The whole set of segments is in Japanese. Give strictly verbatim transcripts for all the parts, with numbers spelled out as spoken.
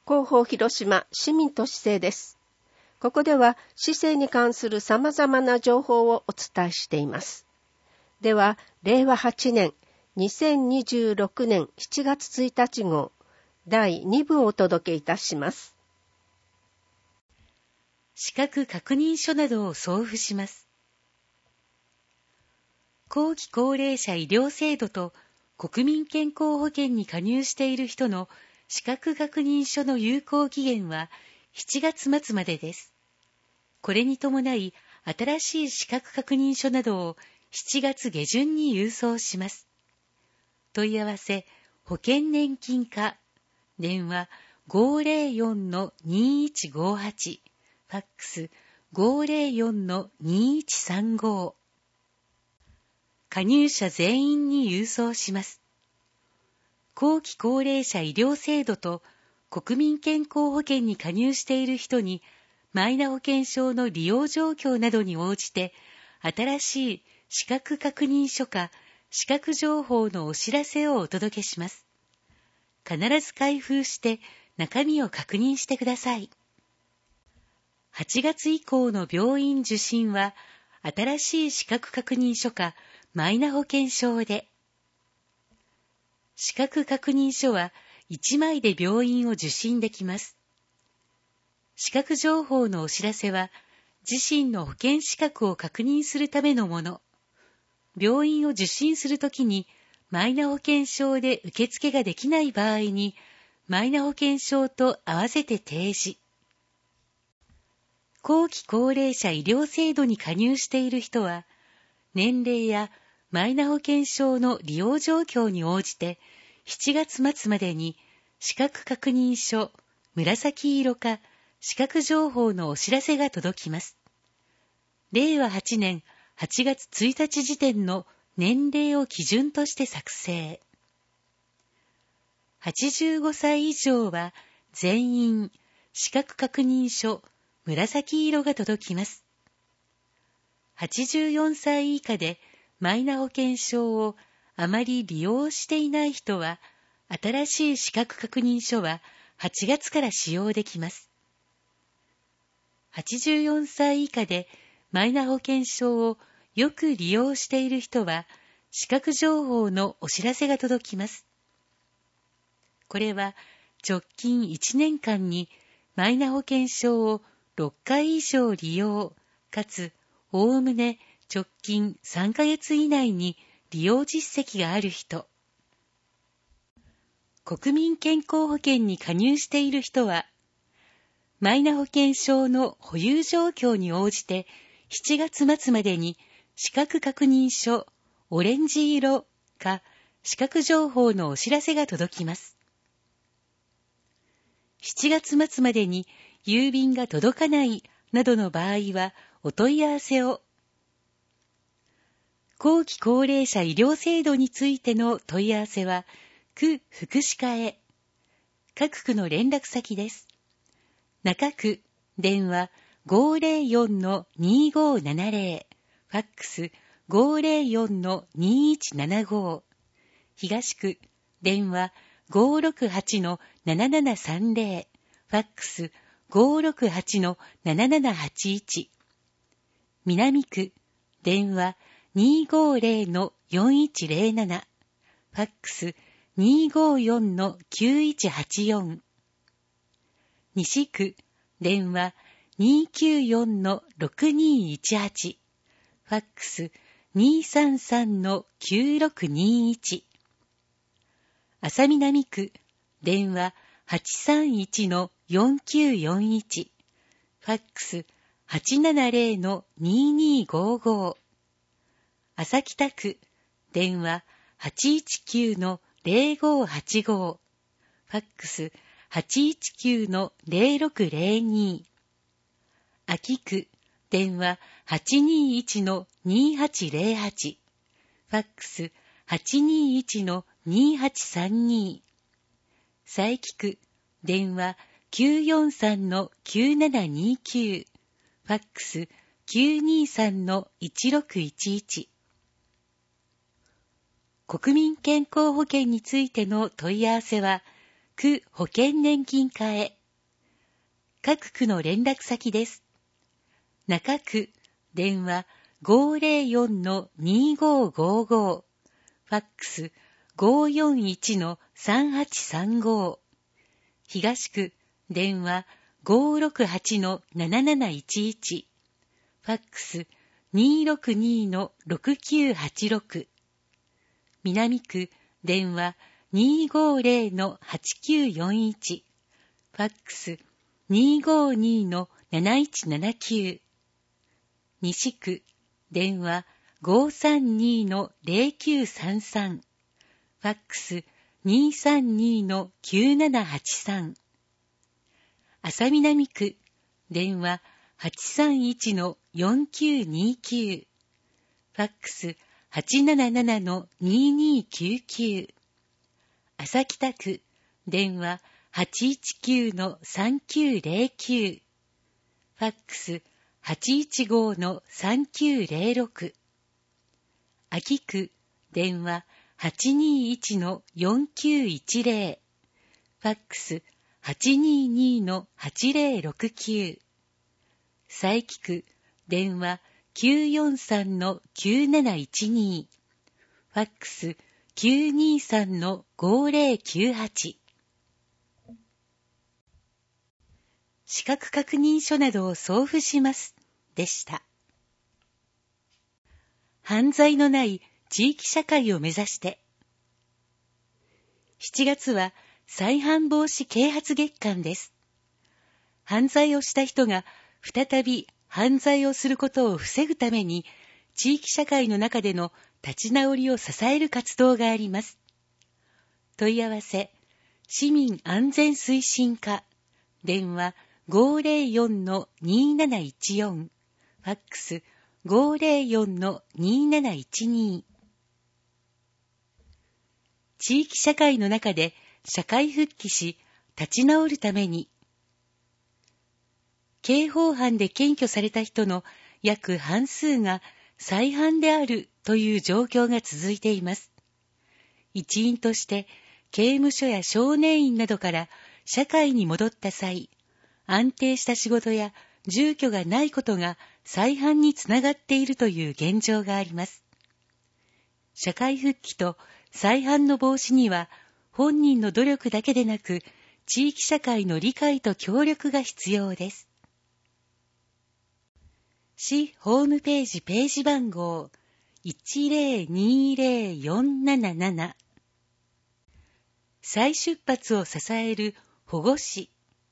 広報広島市民都市政です。ここでは市政に関する様々な情報をお伝えしています。では、れいわはちねんにせんにじゅうろくねんしちがつついたち号だいにぶをお届けいたします。 資格確認書などを送付します。後期高齢者医療制度と国民健康保険に加入している人の資格確認書の有効期限はしちがつまつまでです。これに伴い、新しい資格確認書などをしちがつげじゅんに郵送します。問い合わせ、保険年金課、電話 ごーぜろよんのにいちごはち、ファックス ごーぜろよんのにいちさんご。加入者全員に郵送します。後期高齢者医療制度と国民健康保険に加入している人にマイナ保険証の利用状況などに応じて新しい資格確認書か資格情報のお知らせをお届けします。必ず開封して中身を確認してください。はちがつ以降の病院受診は新しい資格確認書かマイナ保険証で。資格確認書はいちまいで病院を受診できます。資格情報のお知らせは自身の保険資格を確認するためのもの。病院を受診するときにマイナ保険証で受付ができない場合にマイナ保険証と合わせて提示。後期高齢者医療制度に加入している人は年齢やマイナ保険証の利用状況に応じてしちがつまつまでに資格確認書紫色か資格情報のお知らせが届きます。れいわはちねんはちがつついたち時点の年齢を基準として作成。はちじゅうごさい以上は全員資格確認書紫色が届きます。はちじゅうよんさい以下でマイナ保険証をあまり利用していない人は、新しい資格確認書ははちがつから使用できます。はちじゅうよんさい以下でマイナ保険証をよく利用している人は、資格情報のお知らせが届きます。これは直近いちねんかんにマイナ保険証をろっかい以上利用、かつおおむね直近さんかげつ以内に利用実績がある人。国民健康保険に加入している人は、マイナ保険証の保有状況に応じてしちがつまつまでに資格確認書オレンジ色か資格情報のお知らせが届きます。しちがつまつまでに郵便が届かないなどの場合はお問い合わせを。後期高齢者医療制度についての問い合わせは区福祉課へ。各区の連絡先です。中区電話 ごーぜろよんのにーごーななぜろ、ファックス ごーぜろよんのにいちななご、東区電話 ごーろくはちのななななさんぜろ、ファックス ごーろくはちのななななはちいち、南区電話 にーごーぜろのよんいちぜろなな、ファックス にーごーよんのきゅういちはちよん、西区電話 にーきゅうよんのろくにーいちはち、ファックス にーさんさんのきゅうろくにいち、安佐南区電話 はちさんいちのよんきゅうよんいち、ファックス はちななぜろのにーにーごーごー、朝北区電話 はちいちきゅうのぜろごーはちごー、ファックス はちいちきゅうのぜろろくぜろに、秋区電話 はちにーいちのにーはちぜろはち、ファックス はちにーいちのにーはちさんに、佐伯区電話 きゅうよんさんのきゅうななにきゅう、ファックス きゅうにーさんのいちろくいちいち。国民健康保険についての問い合わせは区保険年金課へ。各区の連絡先です。中区、電話 ごーぜろよんのにーごーごーごー、ファックス ごーよんいちのさんはちさんご。東区、電話 ごーろくはちのなななないちいち、ファックス にーろくにのろくきゅうはちろく。南区、電話 にーごーぜろのはちきゅうよんいち、ファックス にーごーにのなないちななきゅう。西区、電話 ごーさんにのぜろきゅうさんさん、ファックス にーさんにのきゅうななはちさん。安佐南区、電話 はちさんいちのよんきゅうにきゅう、ファックス はちなななのにーにーきゅうきゅう。朝北区、電話 はちいちきゅうのさんきゅうぜろきゅう、ファックス はちいちごのさんきゅうぜろろく。秋区、電話 はちにいちのよんきゅういちぜろ、ファックス はちににのはちぜろろくきゅう。佐伯区、電話 きゅうよんさんのきゅうなないちに、ファックス きゅうにさんのごぜろきゅうはち。資格確認書などを送付しますでした。犯罪のない地域社会を目指して。しちがつは再犯防止啓発月間です。犯罪をした人が再び犯罪をすることを防ぐために、地域社会の中での立ち直りを支える活動があります。問い合わせ、市民安全推進課、電話 ごーぜろよんのにーなないちよん、ファックス ごーぜろよんのにーなないちに。地域社会の中で社会復帰し、立ち直るために、刑法犯で検挙された人の約半数が再犯であるという状況が続いています。一因として、刑務所や少年院などから社会に戻った際、安定した仕事や住居がないことが再犯につながっているという現状があります。社会復帰と再犯の防止には、本人の努力だけでなく、地域社会の理解と協力が必要です。市ホームページページ番号 いちぜろにぜろよんなななな。再出発を支える保護司。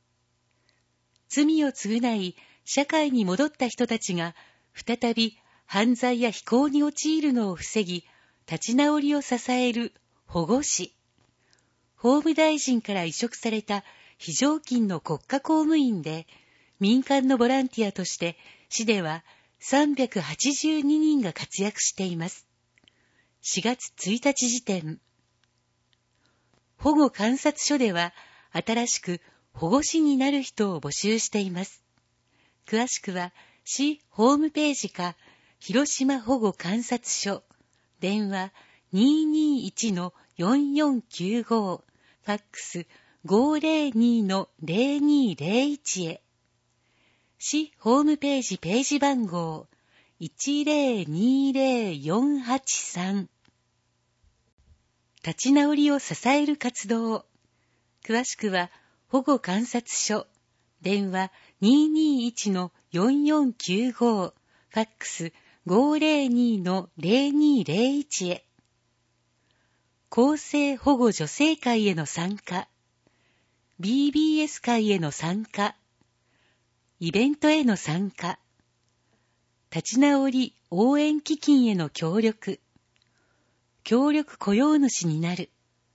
罪を償い、社会に戻った人たちが再び犯罪や非行に陥るのを防ぎ、立ち直りを支える保護司。法務大臣から委嘱された非常勤の国家公務員で、民間のボランティアとして市ではさんびゃくはちじゅうににんが活躍しています。しがつついたち時点。保護観察所では新しく保護司になる人を募集しています。詳しくは市ホームページか広島保護観察所、電話 にーにーいちのよんよんきゅうご、ファックス ごーぜろにのぜろにぜろいち へ。市ホームページページ番号 いちぜろにぜろよんはちさん。立ち直りを支える活動。詳しくは保護観察所、電話 にーにーいちのよんよんきゅうご、ファックス ごーぜろにのぜろにぜろいち へ。更生保護助成会への参加、ビービーエス 会への参加、イベントへの参加、立ち直り応援基金への協力、協力雇用主になる。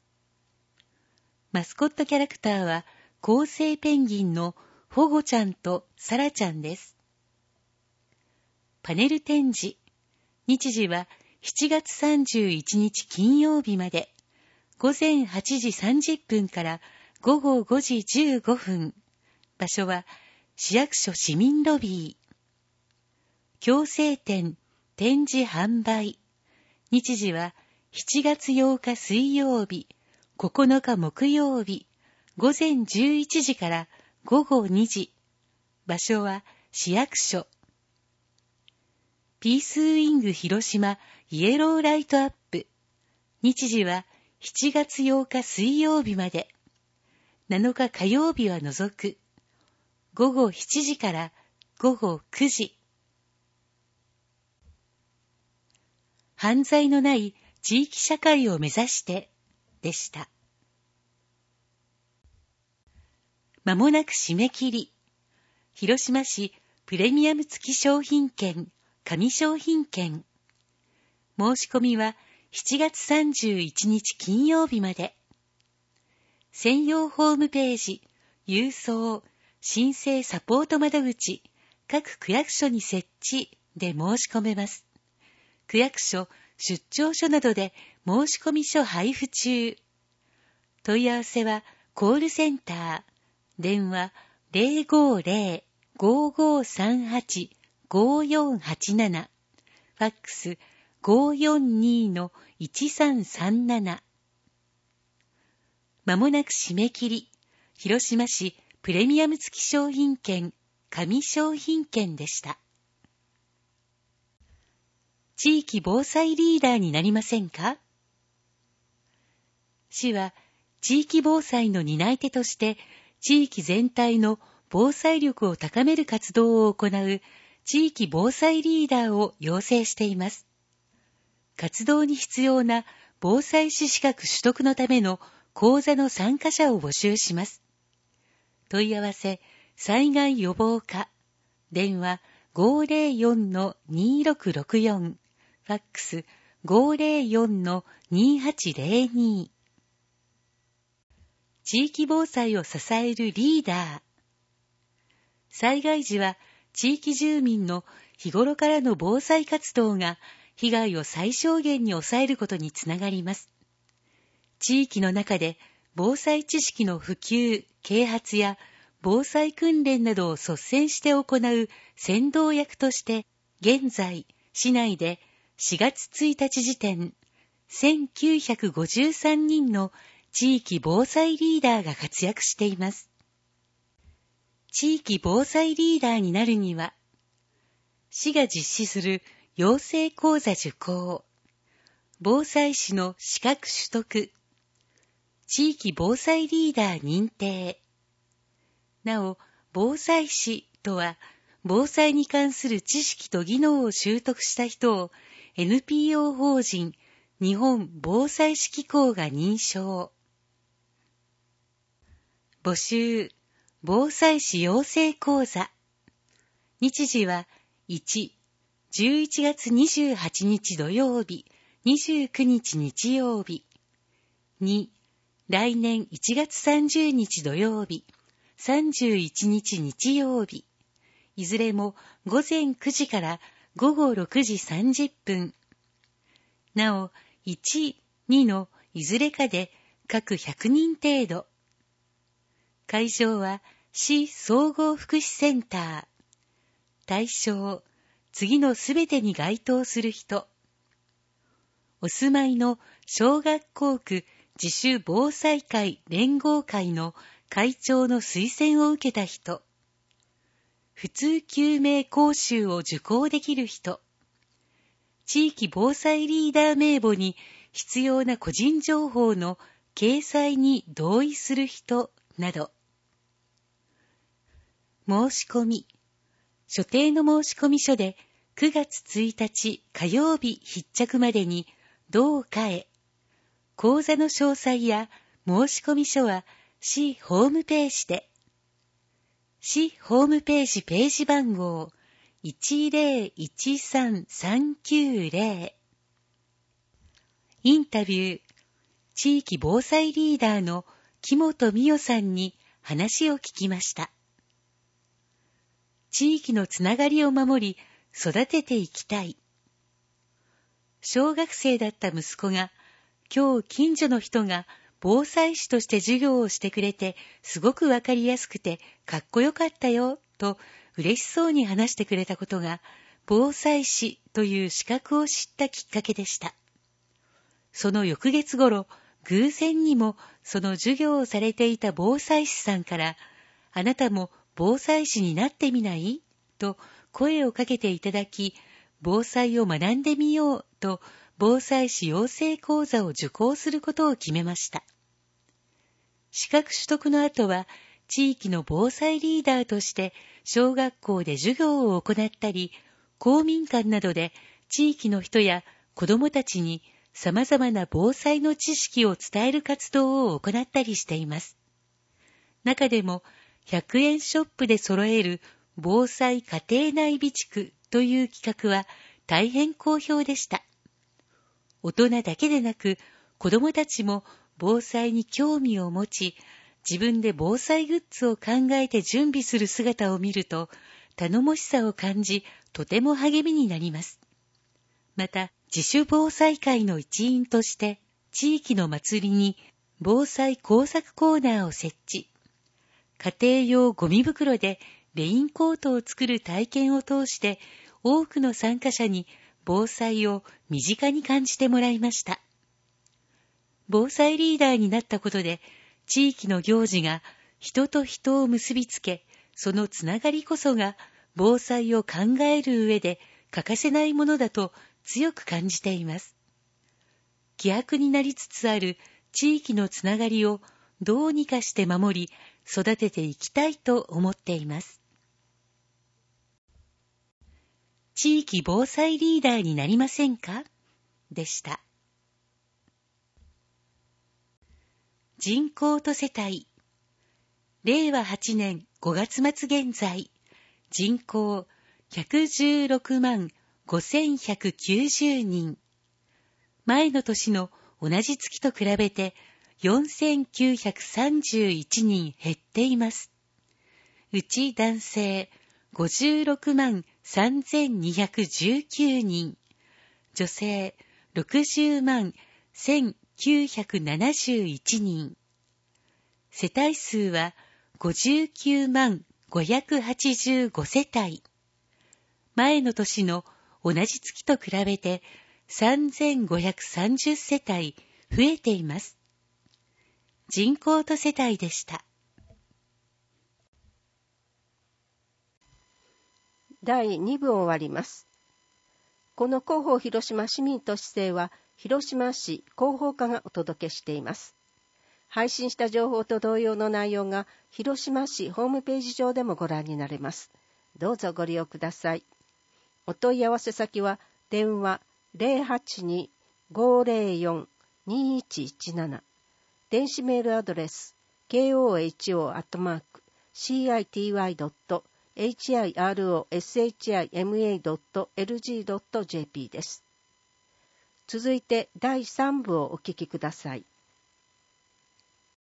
マスコットキャラクターは更生ペンギンの保護ちゃんとサラちゃんです。パネル展示、日時はしちがつさんじゅういちにち金曜日まで、ごぜんはちじさんじゅっぷんからごごごじじゅうごふん。場所は市役所市民ロビー。矯正展、展示販売。日時はしちがつようか水曜日、ここのか木曜日、 午前じゅういちじから午後にじ。場所は市役所。ピースウィング広島イエローライトアップ。日時はしちがつようか水曜日まで。なのか火曜日は除く。午後しちじから午後くじ。犯罪のない地域社会を目指してでした。まもなく締め切り。広島市プレミアム付き商品券、紙商品券。申し込みはしちがつさんじゅういちにち金曜日まで。専用ホームページ、郵送、申請サポート窓口、各区役所に設置で申し込めます。区役所、出張所などで申込書配布中。問い合わせはコールセンター、電話 ゼロごゼロ ごーごーさんはち ごーよんはちなな、ファックス ごーよんに いちさんさんなな。まもなく締め切り、広島市プレミアム付き商品券、紙商品券でした。地域防災リーダーになりませんか？市は地域防災の担い手として地域全体の防災力を高める活動を行う地域防災リーダーを養成しています。活動に必要な防災士資格取得のための講座の参加者を募集します。問い合わせ、災害予防課、電話 ごーぜろよん にーろくろくよん、ファックス ごーぜろよん にーはちぜろに。地域防災を支えるリーダー。災害時は地域住民の日頃からの防災活動が被害を最小限に抑えることにつながります。地域の中で防災知識の普及、啓発や防災訓練などを率先して行う先導役として、現在、市内でしがつついたち時点、せんきゅうひゃくごじゅうさんにんの地域防災リーダーが活躍しています。地域防災リーダーになるには、市が実施する養成講座受講、防災士の資格取得、地域防災リーダー認定。なお、防災士とは、防災に関する知識と技能を習得した人を エヌピーオー 法人日本防災士機構が認証。募集、防災士養成講座。日時はいち、じゅういちがつにじゅうはちにち土曜日、にじゅうくにち日曜日。に、来年いちがつさんじゅうにち土曜日、さんじゅういちにち日曜日。いずれもごぜんくじからごごろくじさんじゅっぷん。なお、いち、にのいずれかで各ひゃくにん程度。会場は市総合福祉センター。対象、次のすべてに該当する人。お住まいの小学校区自主防災会連合会の会長の推薦を受けた人。普通救命講習を受講できる人。地域防災リーダー名簿に必要な個人情報の掲載に同意する人など。申し込み。所定の申込書でくがつついたち火曜日必着までに同課へ。講座の詳細や申込書は市ホームページで。市ホームページページ番号 いちぜろいちさんさんきゅうぜろ。インタビュー。地域防災リーダーの木本美代さんに話を聞きました。地域のつながりを守り、育てていきたい。小学生だった息子が、今日近所の人が防災士として授業をしてくれて、すごくわかりやすくて、かっこよかったよ、と嬉しそうに話してくれたことが、防災士という資格を知ったきっかけでした。その翌月頃、 偶然にもその授業をされていた防災士さんから、あなたも防災士になってみない?と声をかけていただき、防災を学んでみようと防災士養成講座を受講することを決めました。資格取得の後は、地域の防災リーダーとして小学校で授業を行ったり、公民館などで地域の人や子どもたちに様々な防災の知識を伝える活動を行ったりしています。中でも、ひゃくえんショップで揃える防災家庭内備蓄という企画は大変好評でした。大人だけでなく、子どもたちも防災に興味を持ち、自分で防災グッズを考えて準備する姿を見ると、頼もしさを感じ、とても励みになります。また、自主防災会の一員として、地域の祭りに防災工作コーナーを設置。家庭用ゴミ袋でレインコートを作る体験を通して、多くの参加者に防災を身近に感じてもらいました。防災リーダーになったことで、地域の行事が人と人を結びつけ、そのつながりこそが防災を考える上で欠かせないものだと強く感じています。希薄になりつつある地域のつながりをどうにかして守り、育てていきたいと思っています。地域防災リーダーになりませんか?でした。人口と世帯。れいわはちねんごがつ末現在、人口ひゃくじゅうろくまんごせんひゃくきゅうじゅうにん。前の年の同じ月と比べてよんせんきゅうひゃくさんじゅういちにん減っています。うち男性ごじゅうろくまんさんぜんにひゃくじゅうきゅうにん、女性ろくじゅうまんせんきゅうひゃくななじゅういちにん、世帯数はごじゅうきゅうまんごひゃくはちじゅうご世帯。前の年の同じ月と比べてさんぜんごひゃくさんじゅう世帯増えています。人口と世帯でした。 だいに部終わります。この広報広島市民都市政は広島市広報課がお届けしています。配信した情報と同様の内容が広島市ホームページ上でもご覧になれます。どうぞご利用ください。お問い合わせ先は電話 ゼロはちに ごゼロよん にいちいちなな、電子メールアドレス ケーオーエイチオー アットマーク シーアイティーワイ ドット エイチアイアールオーエスエイチアイエムエー ドット エルジー ドット ジェーピー です。続いてだいさん部をお聞きください。